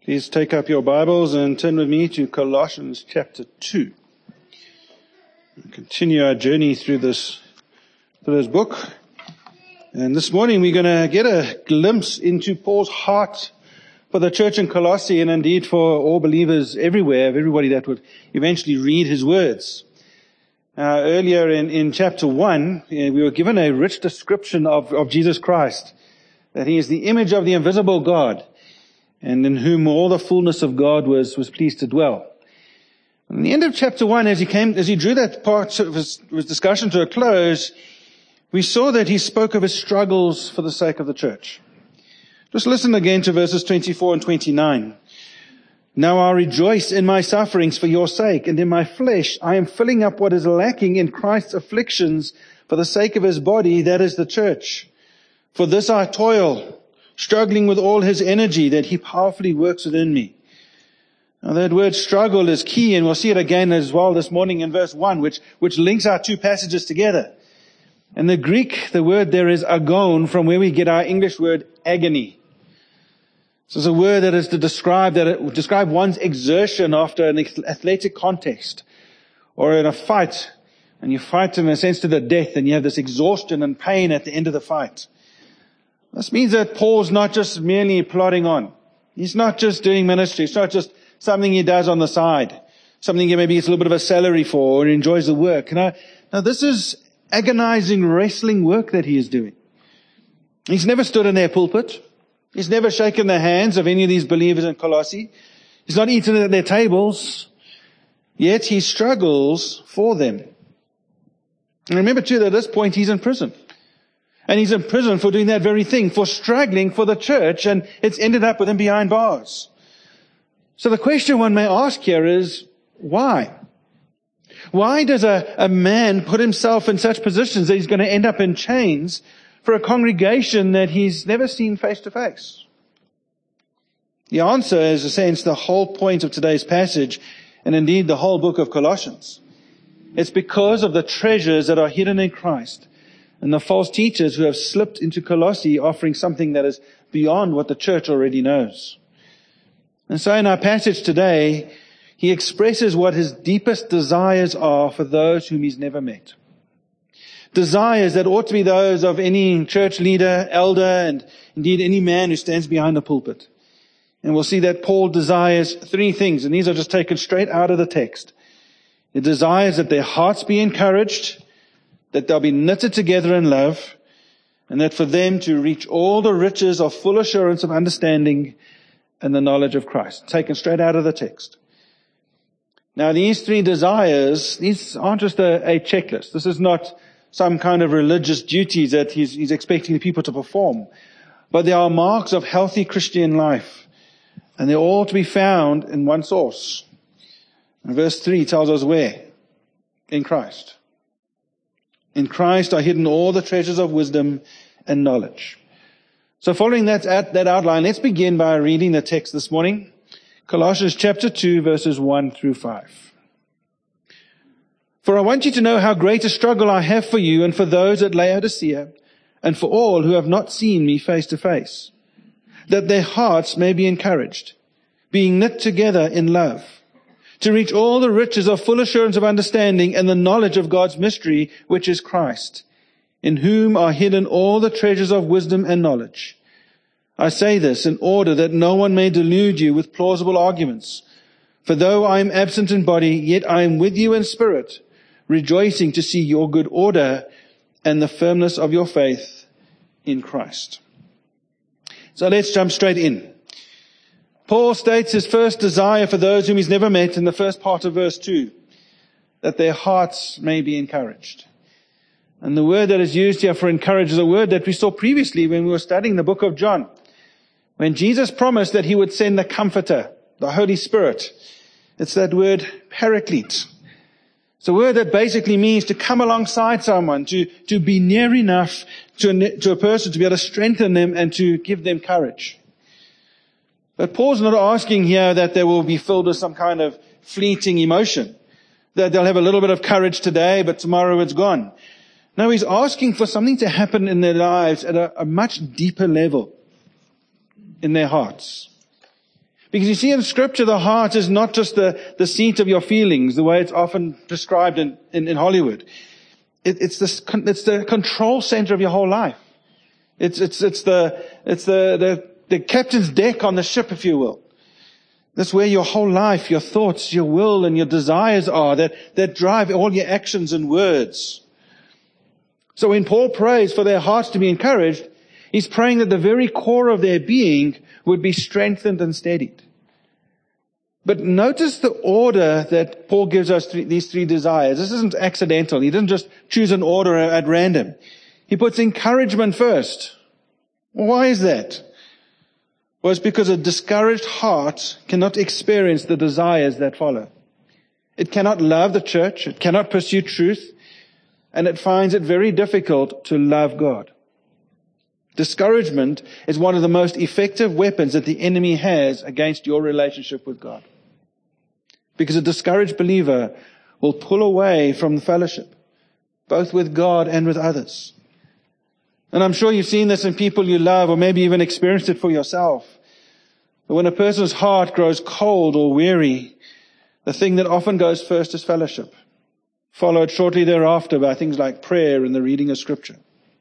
Please take up your Bibles and turn with me to Colossians chapter 2. We'll continue our journey through this book. And this morning we're going to get a glimpse into Paul's heart for the church in Colossae and indeed for all believers everywhere, of everybody that would eventually read his words. Earlier in chapter 1, we were given a rich description of Jesus Christ, that he is the image of the invisible God, and in whom all the fullness of God was pleased to dwell. And at the end of chapter 1, as he drew that part of his discussion to a close, we saw that he spoke of his struggles for the sake of the church. Just listen again to verses 24 and 29. Now I rejoice in my sufferings for your sake, and in my flesh I am filling up what is lacking in Christ's afflictions for the sake of his body, that is the church. For this I toil, struggling with all his energy that he powerfully works within me. Now that word struggle is key, and we'll see it again as well this morning in verse 1, which links our two passages together. In the Greek, the word there is agon, from where we get our English word agony. So it's a word that is to describe one's exertion after an athletic contest or in a fight, and you fight in a sense to the death, and you have this exhaustion and pain at the end of the fight. This means that Paul's not just merely plodding on. He's not just doing ministry. It's not just something he does on the side, something he maybe gets a little bit of a salary for or enjoys the work. Now this is agonizing wrestling work that he is doing. He's never stood in their pulpit. He's never shaken the hands of any of these believers in Colossae. He's not eaten at their tables. Yet he struggles for them. And remember too that at this point he's in prison. And he's in prison for doing that very thing, for struggling for the church, and it's ended up with him behind bars. So the question one may ask here is, why? Why does a man put himself in such positions that he's going to end up in chains for a congregation that he's never seen face to face? The answer is, in a sense, the whole point of today's passage, and indeed the whole book of Colossians. It's because of the treasures that are hidden in Christ, and the false teachers who have slipped into Colossae offering something that is beyond what the church already knows. And so in our passage today, he expresses what his deepest desires are for those whom he's never met. Desires that ought to be those of any church leader, elder, and indeed any man who stands behind the pulpit. And we'll see that Paul desires three things, and these are just taken straight out of the text. He desires that their hearts be encouraged, that they'll be knitted together in love, and that for them to reach all the riches of full assurance of understanding and the knowledge of Christ. Taken straight out of the text. Now these three desires, these aren't just a checklist. This is not some kind of religious duties that he's expecting the people to perform. But they are marks of healthy Christian life. And they're all to be found in one source. And verse 3 tells us where? In Christ. In Christ are hidden all the treasures of wisdom and knowledge. So following that outline, let's begin by reading the text this morning. Colossians chapter 2, verses 1 through 5. For I want you to know how great a struggle I have for you and for those at Laodicea, and for all who have not seen me face to face, that their hearts may be encouraged, being knit together in love, to reach all the riches of full assurance of understanding and the knowledge of God's mystery, which is Christ, in whom are hidden all the treasures of wisdom and knowledge. I say this in order that no one may delude you with plausible arguments. For though I am absent in body, yet I am with you in spirit, rejoicing to see your good order and the firmness of your faith in Christ. So let's jump straight in. Paul states his first desire for those whom he's never met in the first part of verse 2, that their hearts may be encouraged. And the word that is used here for encourage is a word that we saw previously when we were studying the book of John, when Jesus promised that he would send the Comforter, the Holy Spirit. It's that word paraclete. It's a word that basically means to come alongside someone, to be near enough to a person to be able to strengthen them and to give them courage. But Paul's not asking here that they will be filled with some kind of fleeting emotion, that they'll have a little bit of courage today, but tomorrow it's gone. No, he's asking for something to happen in their lives at a much deeper level in their hearts. Because you see, in Scripture, the heart is not just the seat of your feelings, the way it's often described in Hollywood. It's the control center of your whole life. It's the captain's deck on the ship, if you will. That's where your whole life, your thoughts, your will, and your desires are, that drive all your actions and words. So when Paul prays for their hearts to be encouraged, he's praying that the very core of their being would be strengthened and steadied. But notice the order that Paul gives us these three desires. This isn't accidental. He didn't just choose an order at random. He puts encouragement first. Why is that? Well, it's because a discouraged heart cannot experience the desires that follow. It cannot love the church. It cannot pursue truth. And it finds it very difficult to love God. Discouragement is one of the most effective weapons that the enemy has against your relationship with God. Because a discouraged believer will pull away from the fellowship, both with God and with others. And I'm sure you've seen this in people you love, or maybe even experienced it for yourself. But when a person's heart grows cold or weary, the thing that often goes first is fellowship, followed shortly thereafter by things like prayer and the reading of Scripture.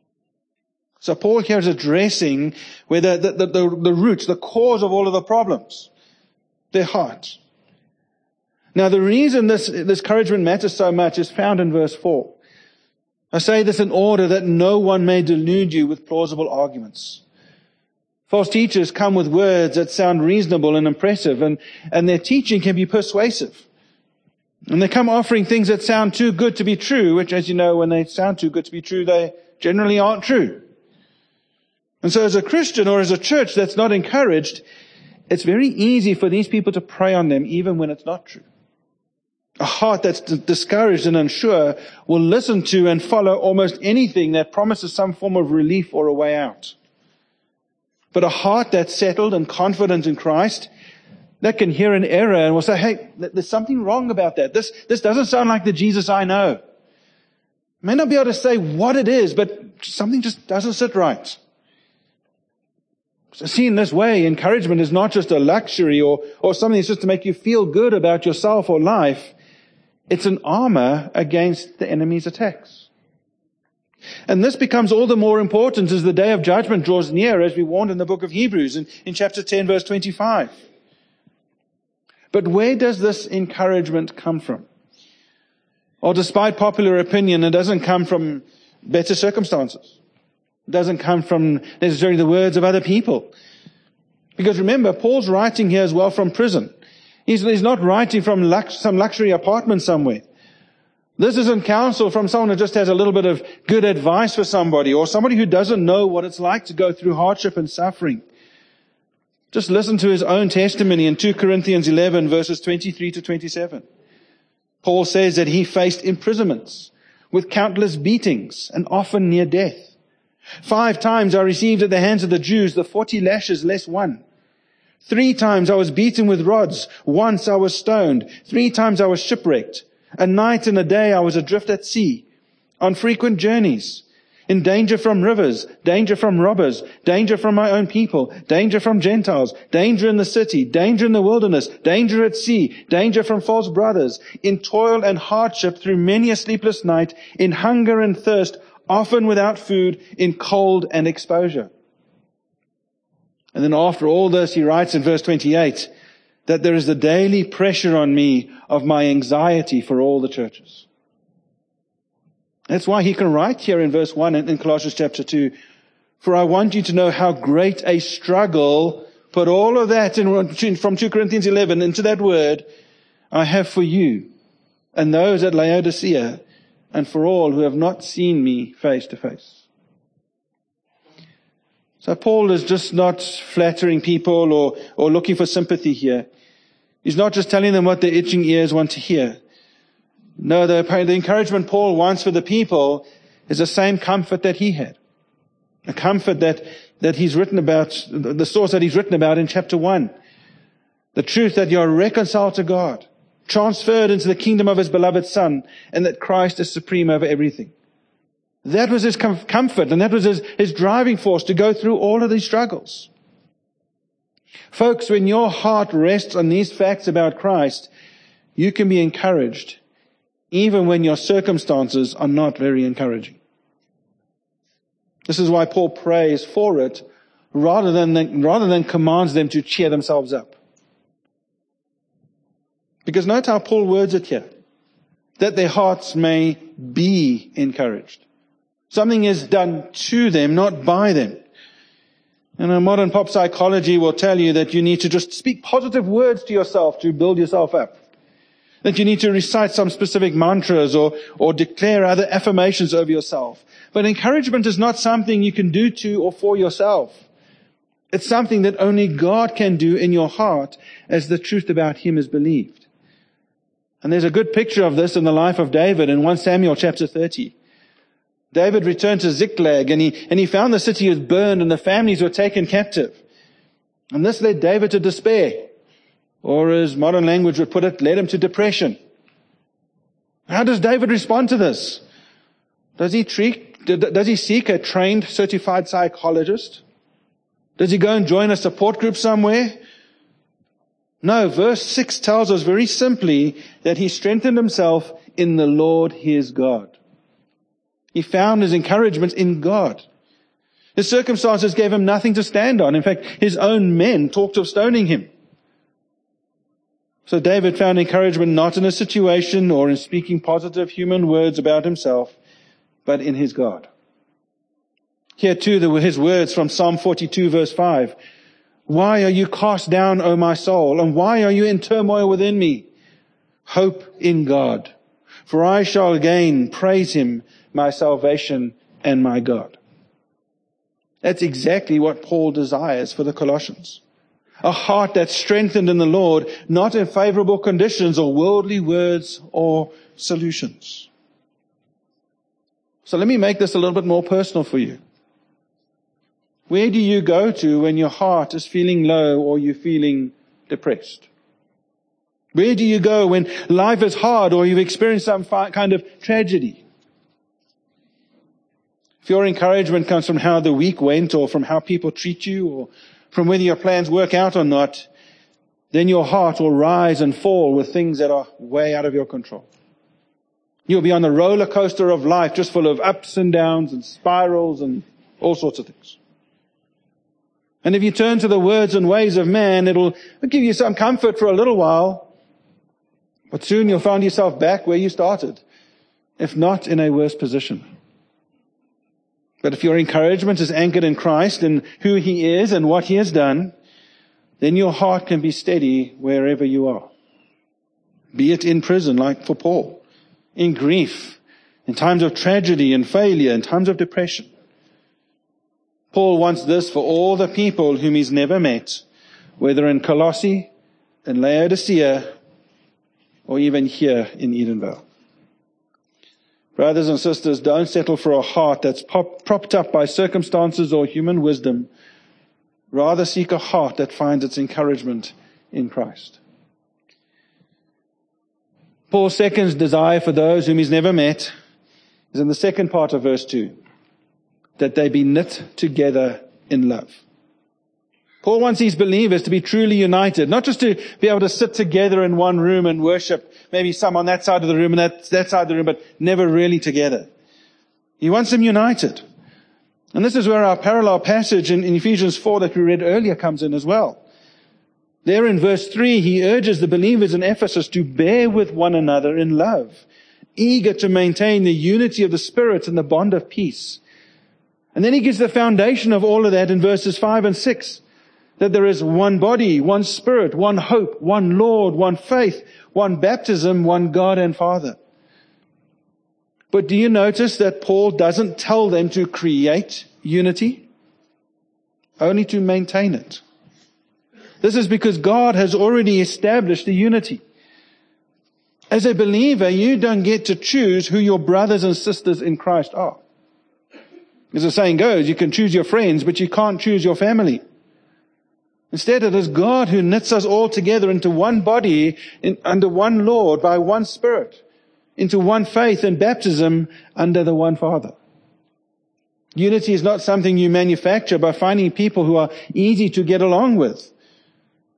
So Paul here is addressing where the roots, the cause of all of the problems, their heart. Now the reason this encouragement matters so much is found in verse 4. I say this in order that no one may delude you with plausible arguments. False teachers come with words that sound reasonable and impressive, and their teaching can be persuasive. And they come offering things that sound too good to be true, which, as you know, when they sound too good to be true, they generally aren't true. And so as a Christian or as a church that's not encouraged, it's very easy for these people to prey on them even when it's not true. A heart that's discouraged and unsure will listen to and follow almost anything that promises some form of relief or a way out. But a heart that's settled and confident in Christ, that can hear an error and will say, hey, there's something wrong about that. This doesn't sound like the Jesus I know. May not be able to say what it is, but something just doesn't sit right. So seen this way, encouragement is not just a luxury or something that's just to make you feel good about yourself or life. It's an armor against the enemy's attacks. And this becomes all the more important as the day of judgment draws near, as we warned in the book of Hebrews in chapter 10, verse 25. But where does this encouragement come from? Well, despite popular opinion, it doesn't come from better circumstances. It doesn't come from necessarily the words of other people. Because remember, Paul's writing here as well from prison. He's not writing from some luxury apartment somewhere. This isn't counsel from someone who just has a little bit of good advice for somebody, or somebody who doesn't know what it's like to go through hardship and suffering. Just listen to his own testimony in 2 Corinthians 11, verses 23 to 27. Paul says that he faced imprisonments with countless beatings and often near death. 5 times I received at the hands of the Jews the 40 lashes less one. 3 times I was beaten with rods. Once I was stoned. 3 times I was shipwrecked. A night and a day I was adrift at sea, on frequent journeys, in danger from rivers, danger from robbers, danger from my own people, danger from Gentiles, danger in the city, danger in the wilderness, danger at sea, danger from false brothers, in toil and hardship through many a sleepless night, in hunger and thirst, often without food, in cold and exposure. And then after all this, he writes in verse 28 that there is the daily pressure on me of my anxiety for all the churches. That's why he can write here in verse 1 in Colossians chapter 2, for I want you to know how great a struggle, put all of that from 2 Corinthians 11 into that word, I have for you and those at Laodicea and for all who have not seen me face to face. So Paul is just not flattering people or looking for sympathy here. He's not just telling them what their itching ears want to hear. No, the encouragement Paul wants for the people is the same comfort that he had. A comfort that he's written about, the source that he's written about in chapter 1. The truth that you are reconciled to God, transferred into the kingdom of his beloved Son, and that Christ is supreme over everything. That was his comfort, and that was his driving force to go through all of these struggles. Folks, when your heart rests on these facts about Christ, you can be encouraged, even when your circumstances are not very encouraging. This is why Paul prays for it, rather than commands them to cheer themselves up. Because note how Paul words it here, that their hearts may be encouraged. Something is done to them, not by them. And modern pop psychology will tell you that you need to just speak positive words to yourself to build yourself up. That you need to recite some specific mantras or declare other affirmations over yourself. But encouragement is not something you can do to or for yourself. It's something that only God can do in your heart as the truth about Him is believed. And there's a good picture of this in the life of David in 1 Samuel chapter 30. David returned to Ziklag and he found the city was burned and the families were taken captive. And this led David to despair. Or as modern language would put it, led him to depression. How does David respond to this? Does he seek a trained, certified psychologist? Does he go and join a support group somewhere? No, verse 6 tells us very simply that he strengthened himself in the Lord his God. He found his encouragement in God. His circumstances gave him nothing to stand on. In fact, his own men talked of stoning him. So David found encouragement not in a situation or in speaking positive human words about himself, but in his God. Here too, there were his words from Psalm 42 verse 5. Why are you cast down, O my soul? And why are you in turmoil within me? Hope in God, for I shall again praise Him, my salvation and my God. That's exactly what Paul desires for the Colossians. A heart that's strengthened in the Lord, not in favorable conditions or worldly words or solutions. So let me make this a little bit more personal for you. Where do you go to when your heart is feeling low or you're feeling depressed? Where do you go when life is hard or you've experienced some kind of tragedy? If your encouragement comes from how the week went or from how people treat you or from whether your plans work out or not, then your heart will rise and fall with things that are way out of your control. You'll be on the roller coaster of life, just full of ups and downs and spirals and all sorts of things. And if you turn to the words and ways of man, it'll give you some comfort for a little while, but soon you'll find yourself back where you started, if not in a worse position. But if your encouragement is anchored in Christ and who He is and what He has done, then your heart can be steady wherever you are. Be it in prison, like for Paul, in grief, in times of tragedy and failure, in times of depression. Paul wants this for all the people whom he's never met, whether in Colossae, in Laodicea, or even here in Edenvale. Brothers and sisters, don't settle for a heart that's propped up by circumstances or human wisdom. Rather seek a heart that finds its encouragement in Christ. Paul's second desire for those whom he's never met is in the second part of verse 2, that they be knit together in love. Paul wants these believers to be truly united, not just to be able to sit together in one room and worship, maybe some on that side of the room and that side of the room, but never really together. He wants them united. And this is where our parallel passage in Ephesians 4 that we read earlier comes in as well. There in verse 3, he urges the believers in Ephesus to bear with one another in love, eager to maintain the unity of the Spirit and the bond of peace. And then he gives the foundation of all of that in verses 5 and 6, that there is one body, one Spirit, one hope, one Lord, one faith, one baptism, one God and Father. But do you notice that Paul doesn't tell them to create unity, only to maintain it? This is because God has already established the unity. As a believer, you don't get to choose who your brothers and sisters in Christ are. As the saying goes, you can choose your friends, but you can't choose your family. Instead, it is God who knits us all together into one body, under one Lord, by one Spirit, into one faith and baptism under the one Father. Unity is not something you manufacture by finding people who are easy to get along with,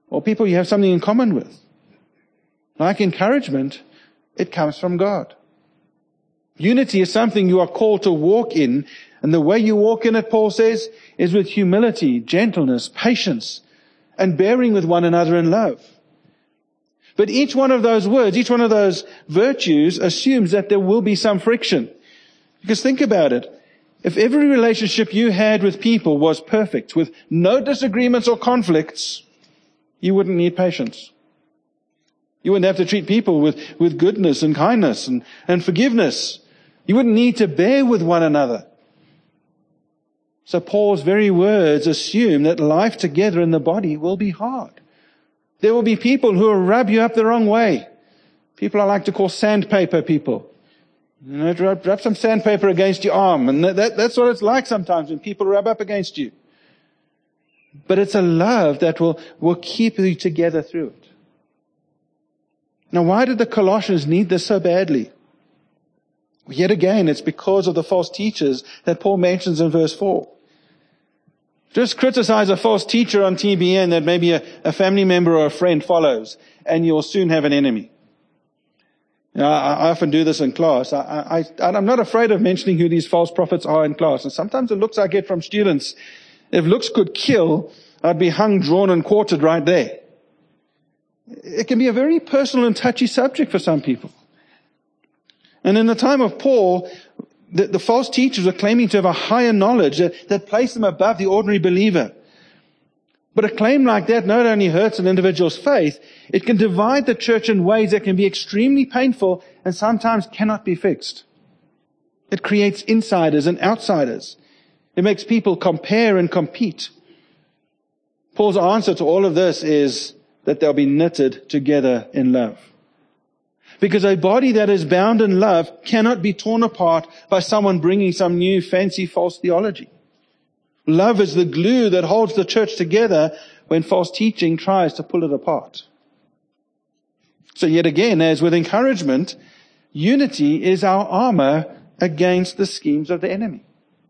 or people you have something in common with. Like encouragement, it comes from God. Unity is something you are called to walk in, and the way you walk in it, Paul says, is with humility, gentleness, patience, and bearing with one another in love. But each one of those words, each one of those virtues assumes that there will be some friction. Because think about it. If every relationship you had with people was perfect, with no disagreements or conflicts, you wouldn't need patience. You wouldn't have to treat people with goodness and kindness and forgiveness. You wouldn't need to bear with one another. So Paul's very words assume that life together in the body will be hard. There will be people who will rub you up the wrong way. People I like to call sandpaper people. You know, rub some sandpaper against your arm. And that's what it's like sometimes when people rub up against you. But it's a love that will keep you together through it. Now, why did the Colossians need this so badly? Yet again, it's because of the false teachers that Paul mentions in verse 4. Just criticize a false teacher on TBN that maybe a family member or a friend follows, and you'll soon have an enemy. You know, I often do this in class. I'm not afraid of mentioning who these false prophets are in class. And sometimes the looks I get from students, if looks could kill, I'd be hung, drawn, and quartered right there. It can be a very personal and touchy subject for some people. And in the time of Paul, the false teachers were claiming to have a higher knowledge that placed them above the ordinary believer. But a claim like that not only hurts an individual's faith, it can divide the church in ways that can be extremely painful and sometimes cannot be fixed. It creates insiders and outsiders. It makes people compare and compete. Paul's answer to all of this is that they'll be knitted together in love. Because a body that is bound in love cannot be torn apart by someone bringing some new fancy false theology. Love is the glue that holds the church together when false teaching tries to pull it apart. So yet again, as with encouragement, unity is our armor against the schemes of the enemy.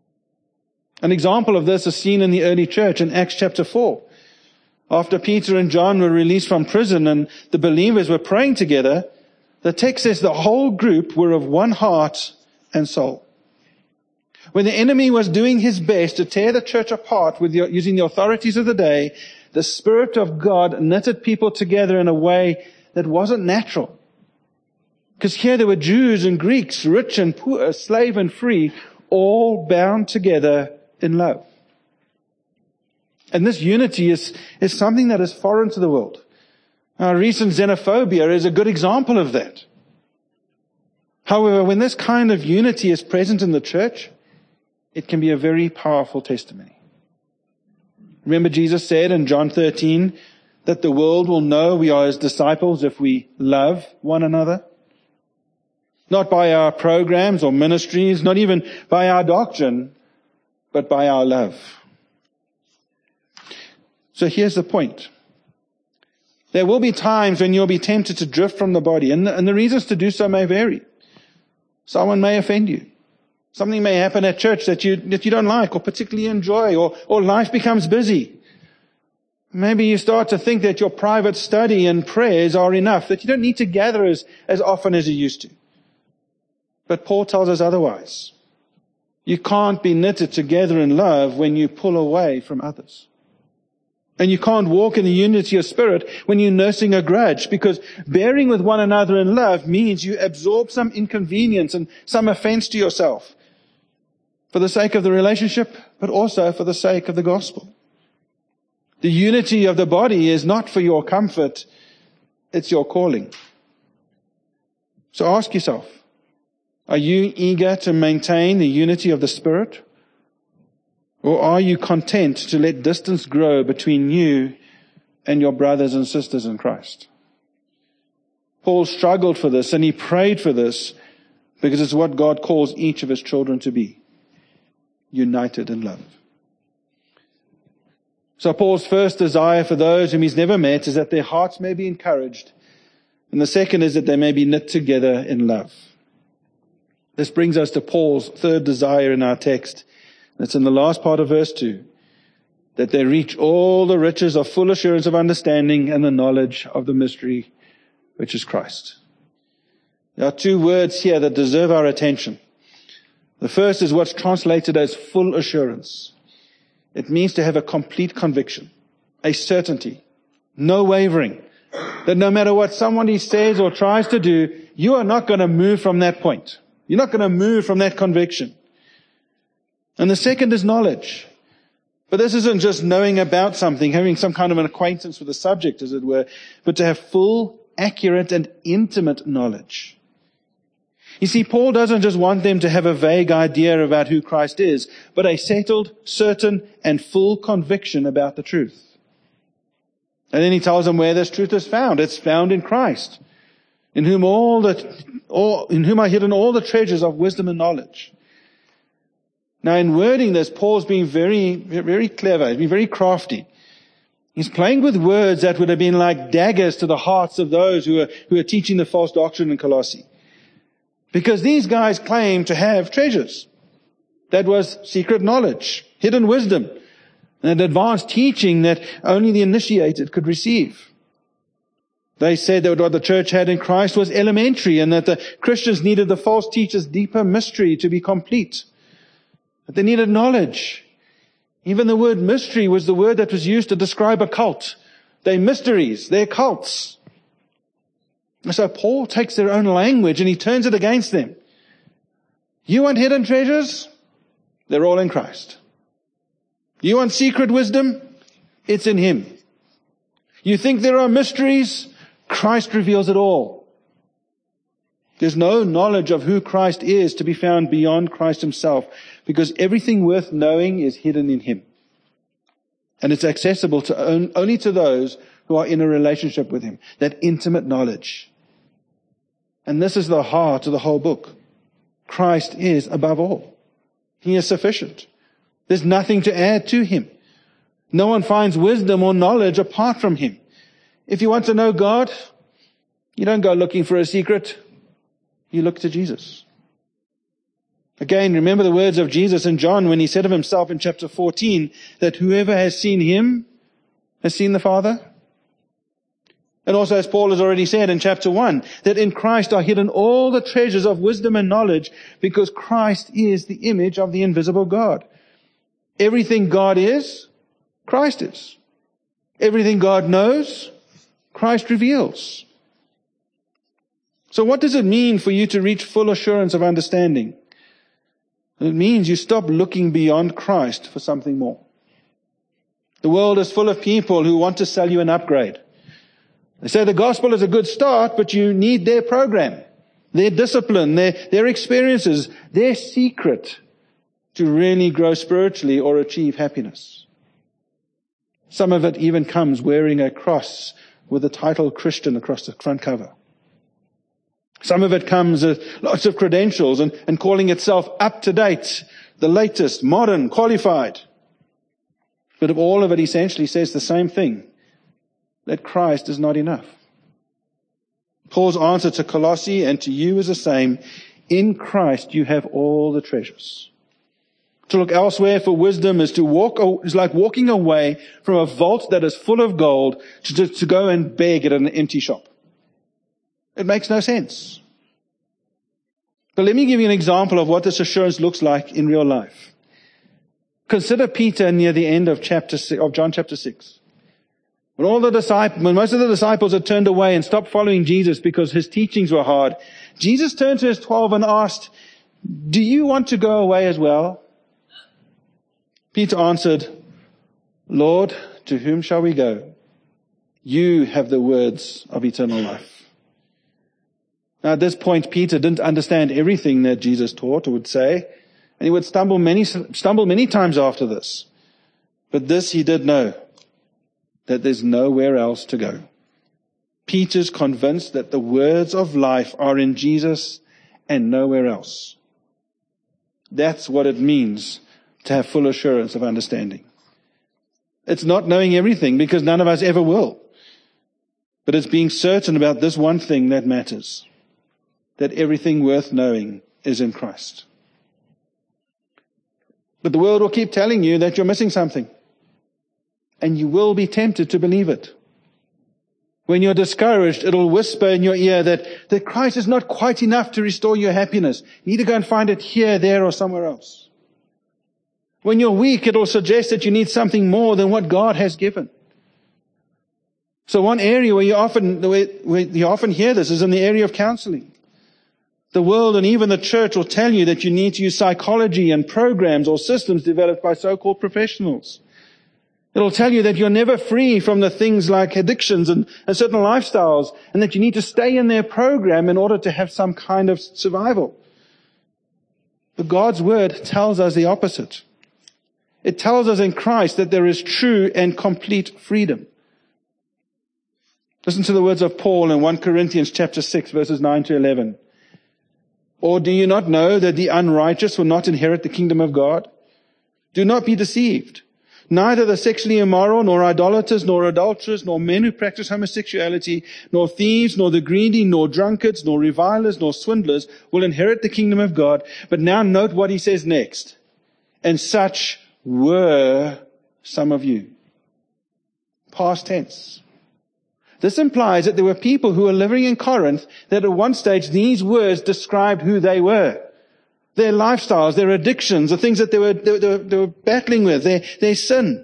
An example of this is seen in the early church in Acts chapter 4. After Peter and John were released from prison and the believers were praying together, the text says the whole group were of one heart and soul. When the enemy was doing his best to tear the church apart using the authorities of the day, the Spirit of God knitted people together in a way that wasn't natural. Because here there were Jews and Greeks, rich and poor, slave and free, all bound together in love. And this unity is something that is foreign to the world. Our recent xenophobia is a good example of that. However, when this kind of unity is present in the church, it can be a very powerful testimony. Remember Jesus said in John 13 that the world will know we are his disciples if we love one another. Not by our programs or ministries, not even by our doctrine, but by our love. So here's the point. There will be times when you'll be tempted to drift from the body, and the reasons to do so may vary. Someone may offend you. Something may happen at church that you don't like or particularly enjoy, or life becomes busy. Maybe you start to think that your private study and prayers are enough, that you don't need to gather as often as you used to. But Paul tells us otherwise. You can't be knitted together in love when you pull away from others. And you can't walk in the unity of spirit when you're nursing a grudge, because bearing with one another in love means you absorb some inconvenience and some offense to yourself for the sake of the relationship, but also for the sake of the gospel. The unity of the body is not for your comfort, it's your calling. So ask yourself, are you eager to maintain the unity of the Spirit? Or are you content to let distance grow between you and your brothers and sisters in Christ? Paul struggled for this and he prayed for this because it's what God calls each of his children to be, united in love. So Paul's first desire for those whom he's never met is that their hearts may be encouraged. And the second is that they may be knit together in love. This brings us to Paul's third desire in our text. It's in the last part of verse 2. that they reach all the riches of full assurance of understanding and the knowledge of the mystery, which is Christ. There are two words here that deserve our attention. The first is what's translated as full assurance. It means to have a complete conviction, a certainty, no wavering, that no matter what somebody says or tries to do, you are not going to move from that point. You're not going to move from that conviction. And the second is knowledge. But this isn't just knowing about something, having some kind of an acquaintance with the subject, as it were, but to have full, accurate, and intimate knowledge. You see, Paul doesn't just want them to have a vague idea about who Christ is, but a settled, certain, and full conviction about the truth. And then he tells them where this truth is found. It's found in Christ, in whom are hidden all the treasures of wisdom and knowledge. Now, in wording this, Paul's being very, very clever. He's being very crafty. He's playing with words that would have been like daggers to the hearts of those who are teaching the false doctrine in Colossae. Because these guys claim to have treasures. That was secret knowledge, hidden wisdom, and advanced teaching that only the initiated could receive. They said that what the church had in Christ was elementary and that the Christians needed the false teacher's deeper mystery to be complete. But they needed knowledge. Even the word mystery was the word that was used to describe a cult. They're mysteries, they're cults. So Paul takes their own language and he turns it against them. You want hidden treasures? They're all in Christ. You want secret wisdom? It's in Him. You think there are mysteries? Christ reveals it all. There's no knowledge of who Christ is to be found beyond Christ Himself, because everything worth knowing is hidden in Him. And it's accessible to only to those who are in a relationship with Him, that intimate knowledge. And this is the heart of the whole book. Christ is above all. He is sufficient. There's nothing to add to Him. No one finds wisdom or knowledge apart from Him. If you want to know God, you don't go looking for a secret. You look to Jesus. Again, remember the words of Jesus in John when He said of Himself in chapter 14 that whoever has seen Him has seen the Father. And also, as Paul has already said in chapter 1, that in Christ are hidden all the treasures of wisdom and knowledge, because Christ is the image of the invisible God. Everything God is, Christ is. Everything God knows, Christ reveals. So what does it mean for you to reach full assurance of understanding? It means you stop looking beyond Christ for something more. The world is full of people who want to sell you an upgrade. They say the gospel is a good start, but you need their program, their discipline, their experiences, their secret to really grow spiritually or achieve happiness. Some of it even comes wearing a cross with the title Christian across the front cover. Some of it comes with lots of credentials and calling itself up to date, the latest, modern, qualified. But all of it essentially says the same thing, that Christ is not enough. Paul's answer to Colossae and to you is the same. In Christ you have all the treasures. To look elsewhere for wisdom is like walking away from a vault that is full of gold to go and beg at an empty shop. It makes no sense. But let me give you an example of what this assurance looks like in real life. Consider Peter near the end of John chapter 6. When most of the disciples had turned away and stopped following Jesus because His teachings were hard, Jesus turned to His 12 and asked, "Do you want to go away as well?" Peter answered, "Lord, to whom shall we go? You have the words of eternal life." Now at this point, Peter didn't understand everything that Jesus taught or would say, and he would stumble many times after this. But this he did know, that there's nowhere else to go. Peter's convinced that the words of life are in Jesus and nowhere else. That's what it means to have full assurance of understanding. It's not knowing everything, because none of us ever will. But it's being certain about this one thing that matters, that everything worth knowing is in Christ. But the world will keep telling you that you're missing something. and you will be tempted to believe it. When you're discouraged, it'll whisper in your ear that Christ is not quite enough to restore your happiness. You need to go and find it here, there, or somewhere else. When you're weak, it'll suggest that you need something more than what God has given. So one area where you often hear this is in the area of counseling. The world and even the church will tell you that you need to use psychology and programs or systems developed by so-called professionals. It'll tell you that you're never free from the things like addictions and certain lifestyles, and that you need to stay in their program in order to have some kind of survival. But God's Word tells us the opposite. It tells us in Christ that there is true and complete freedom. Listen to the words of Paul in 1 Corinthians chapter 6, verses 9 to 11. Or do you not know that the unrighteous will not inherit the kingdom of God? Do not be deceived. Neither the sexually immoral, nor idolaters, nor adulterers, nor men who practice homosexuality, nor thieves, nor the greedy, nor drunkards, nor revilers, nor swindlers will inherit the kingdom of God. But now note what he says next. And such were some of you. Past tense. This implies that there were people who were living in Corinth that at one stage these words described who they were. Their lifestyles, their addictions, the things that they were battling with, their sin.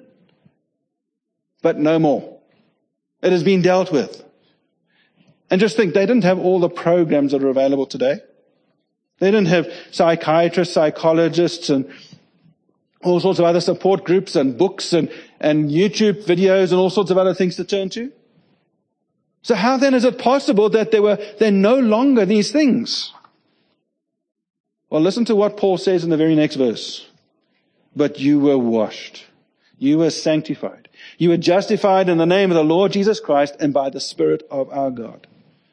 But no more. It has been dealt with. And just think, they didn't have all the programs that are available today. They didn't have psychiatrists, psychologists, and all sorts of other support groups and books and YouTube videos and all sorts of other things to turn to. So how then is it possible that they're no longer these things? Well, listen to what Paul says in the very next verse. But you were washed. You were sanctified. You were justified in the name of the Lord Jesus Christ and by the Spirit of our God.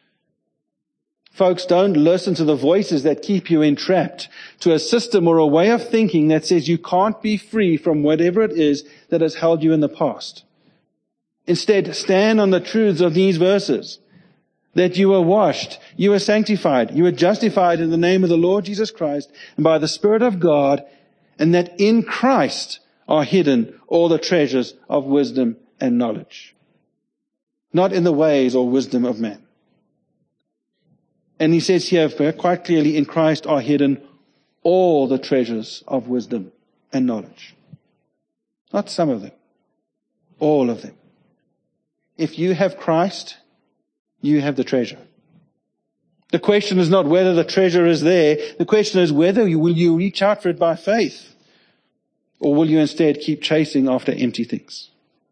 Folks, don't listen to the voices that keep you entrapped to a system or a way of thinking that says you can't be free from whatever it is that has held you in the past. Instead, stand on the truths of these verses. That you were washed, you were sanctified, you were justified in the name of the Lord Jesus Christ and by the Spirit of God, and that in Christ are hidden all the treasures of wisdom and knowledge. Not in the ways or wisdom of man. And he says here quite clearly, in Christ are hidden all the treasures of wisdom and knowledge. Not some of them. All of them. If you have Christ, you have the treasure. The question is not whether the treasure is there. The question is will you reach out for it by faith? Or will you instead keep chasing after empty things?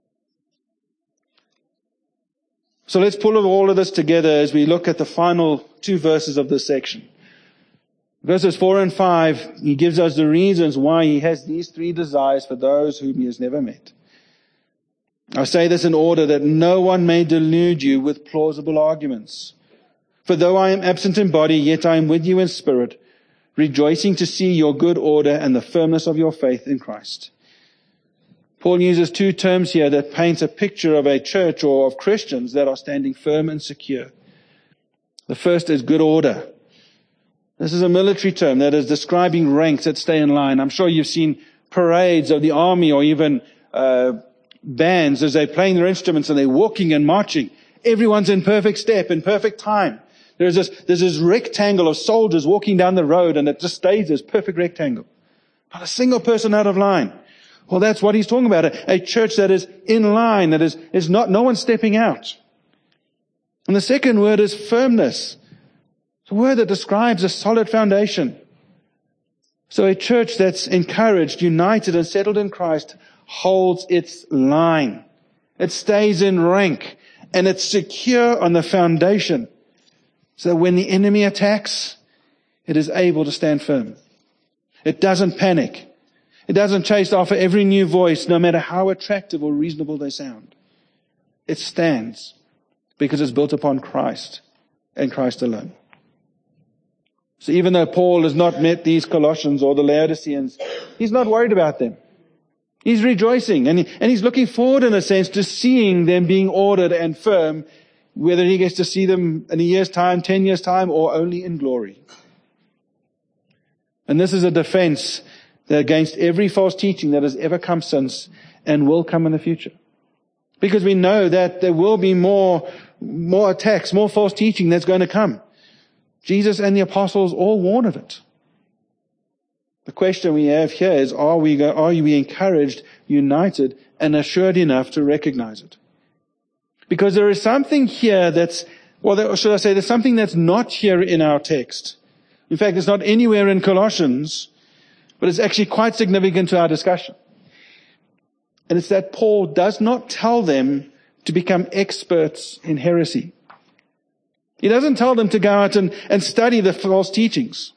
So let's pull all of this together as we look at the final two verses of this section. Verses 4 and 5, he gives us the reasons why he has these three desires for those whom he has never met. I say this in order that no one may delude you with plausible arguments. For though I am absent in body, yet I am with you in spirit, rejoicing to see your good order and the firmness of your faith in Christ. Paul uses two terms here that paint a picture of a church or of Christians that are standing firm and secure. The first is good order. This is a military term that is describing ranks that stay in line. I'm sure you've seen parades of the army or even bands as they're playing their instruments and they're walking and marching. Everyone's in perfect step, in perfect time. There's this rectangle of soldiers walking down the road, and it just stays this perfect rectangle. Not a single person out of line. Well, that's what he's talking about. A church that is in line, that is not, no one stepping out. And the second word is firmness. It's a word that describes a solid foundation. So a church that's encouraged, united, and settled in Christ holds its line. It stays in rank, and it's secure on the foundation. So when the enemy attacks, it is able to stand firm. It doesn't panic. It doesn't chase after every new voice, no matter how attractive or reasonable they sound. It stands because it's built upon Christ and Christ alone. So even though Paul has not met these Colossians or the Laodiceans, he's not worried about them. He's rejoicing and he's looking forward in a sense to seeing them being ordered and firm, whether he gets to see them in a year's time, 10 years' time, or only in glory. And this is a defense against every false teaching that has ever come since and will come in the future. Because we know that there will be more attacks, more false teaching that's going to come. Jesus and the apostles all warn of it. The question we have here is, are we encouraged, united, and assured enough to recognize it? Because there is something here there's something that's not here in our text. In fact, it's not anywhere in Colossians, but it's actually quite significant to our discussion. And it's that Paul does not tell them to become experts in heresy. He doesn't tell them to go out and study the false teachings.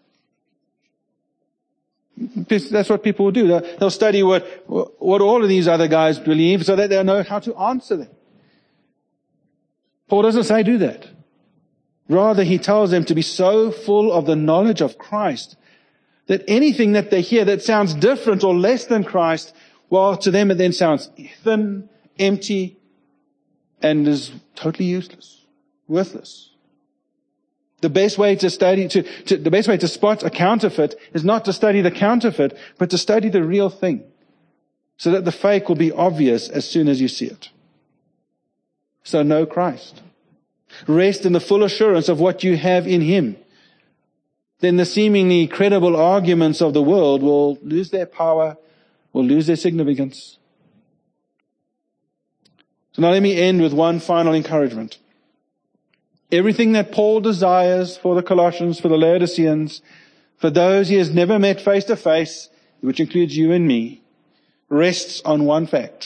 That's what people will do. They'll study what all of these other guys believe so that they'll know how to answer them. Paul doesn't say do that. Rather, he tells them to be so full of the knowledge of Christ that anything that they hear that sounds different or less than Christ, well, to them it then sounds thin, empty, and is totally useless, worthless. The best way to spot a counterfeit is not to study the counterfeit, but to study the real thing, so that the fake will be obvious as soon as you see it. So know Christ. Rest in the full assurance of what you have in Him. Then the seemingly credible arguments of the world will lose their power, will lose their significance. So now let me end with one final encouragement. Everything that Paul desires for the Colossians, for the Laodiceans, for those he has never met face to face, which includes you and me, rests on one fact.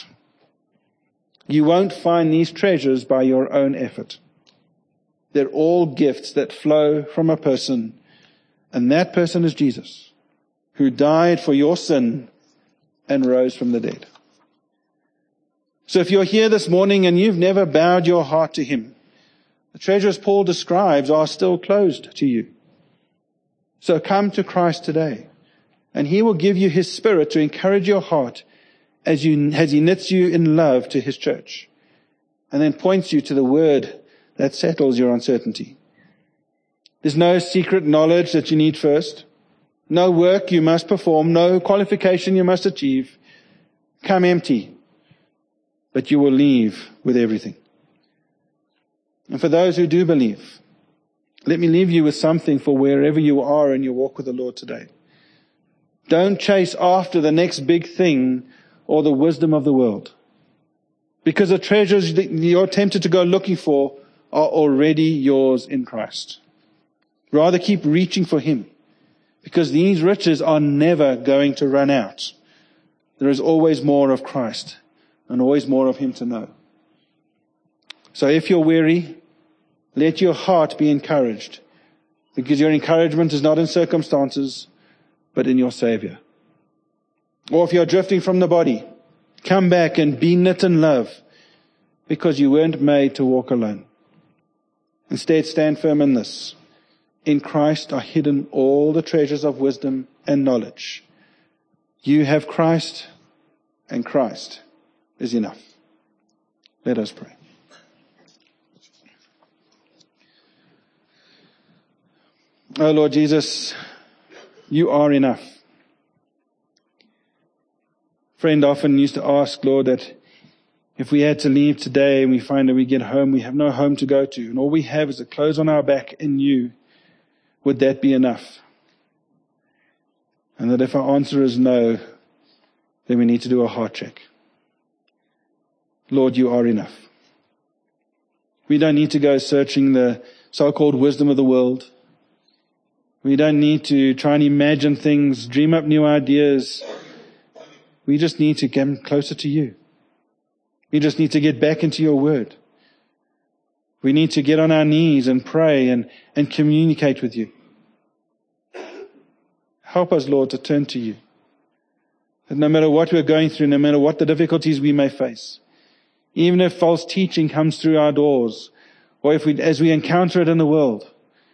You won't find these treasures by your own effort. They're all gifts that flow from a person, and that person is Jesus, who died for your sin and rose from the dead. So if you're here this morning and you've never bowed your heart to Him, the treasures Paul describes are still closed to you. So come to Christ today, and He will give you His Spirit to encourage your heart as He knits you in love to His church, and then points you to the Word that settles your uncertainty. There's no secret knowledge that you need first, no work you must perform, no qualification you must achieve. Come empty, but you will leave with everything. And for those who do believe, let me leave you with something for wherever you are in your walk with the Lord today. Don't chase after the next big thing or the wisdom of the world, because the treasures that you're tempted to go looking for are already yours in Christ. Rather keep reaching for Him, because these riches are never going to run out. There is always more of Christ and always more of Him to know. So if you're weary, let your heart be encouraged, because your encouragement is not in circumstances, but in your Savior. Or if you're drifting from the body, come back and be knit in love, because you weren't made to walk alone. Instead, stand firm in this. In Christ are hidden all the treasures of wisdom and knowledge. You have Christ, and Christ is enough. Let us pray. Oh Lord Jesus, You are enough. Friend often used to ask, Lord, that if we had to leave today and we find that we get home, we have no home to go to, and all we have is the clothes on our back in You, would that be enough? And that if our answer is no, then we need to do a heart check. Lord, You are enough. We don't need to go searching the so-called wisdom of the world. We don't need to try and imagine things, dream up new ideas. We just need to get closer to You. We just need to get back into Your Word. We need to get on our knees and pray and communicate with You. Help us, Lord, to turn to You. That no matter what we're going through, no matter what the difficulties we may face, even if false teaching comes through our doors, or as we encounter it in the world,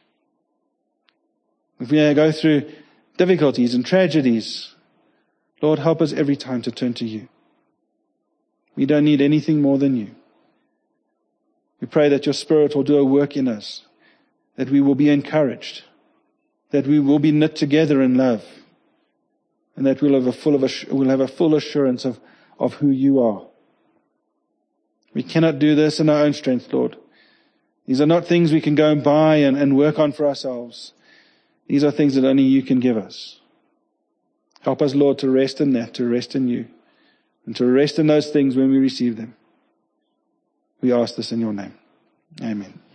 if we go through difficulties and tragedies, Lord, help us every time to turn to You. We don't need anything more than You. We pray that Your Spirit will do a work in us, that we will be encouraged, that we will be knit together in love, and that we'll have a full assurance of who You are. We cannot do this in our own strength, Lord. These are not things we can go and buy and work on for ourselves. These are things that only you can give us. Help us, Lord, to rest in that, to rest in you, and to rest in those things when we receive them. We ask this in your name. Amen.